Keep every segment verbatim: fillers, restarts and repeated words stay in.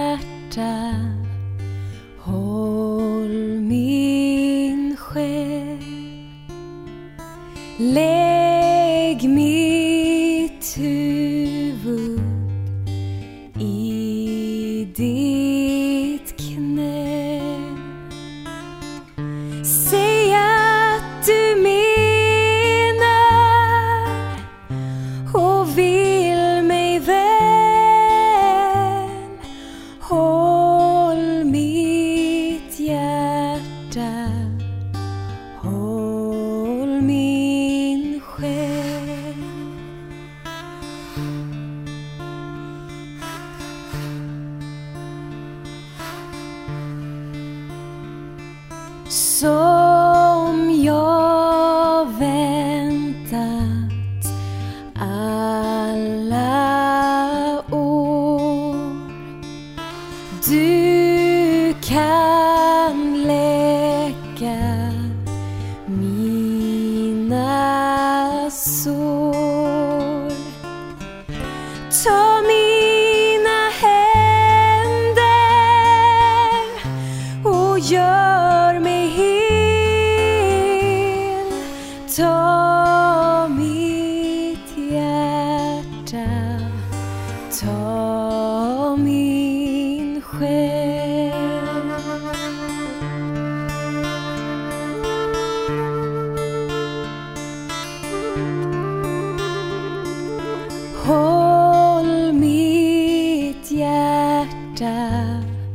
hjärta, håll min själ. Lägg mitt huvud i ditt knä. Säg att du menar och vill mig väl. Håll mitt hjärta, håll min själ. Som jag väntat alla år, du kan läka mina sår. Ta mina händer och gör mig hel. Ta mitt hjärta, ta min själ. Håll mitt hjärta,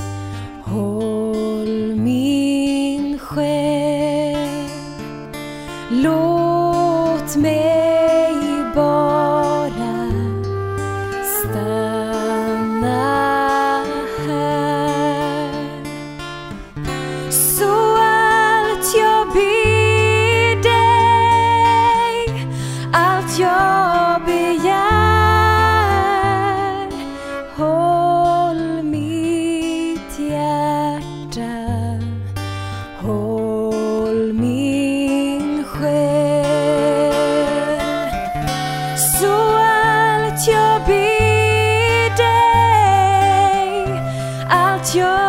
håll min själ. Låt mig bara stanna här, så allt jag ber dig, allt jag begär. Håll mitt hjärta, håll min själ. Så allt jag ber dig, allt jag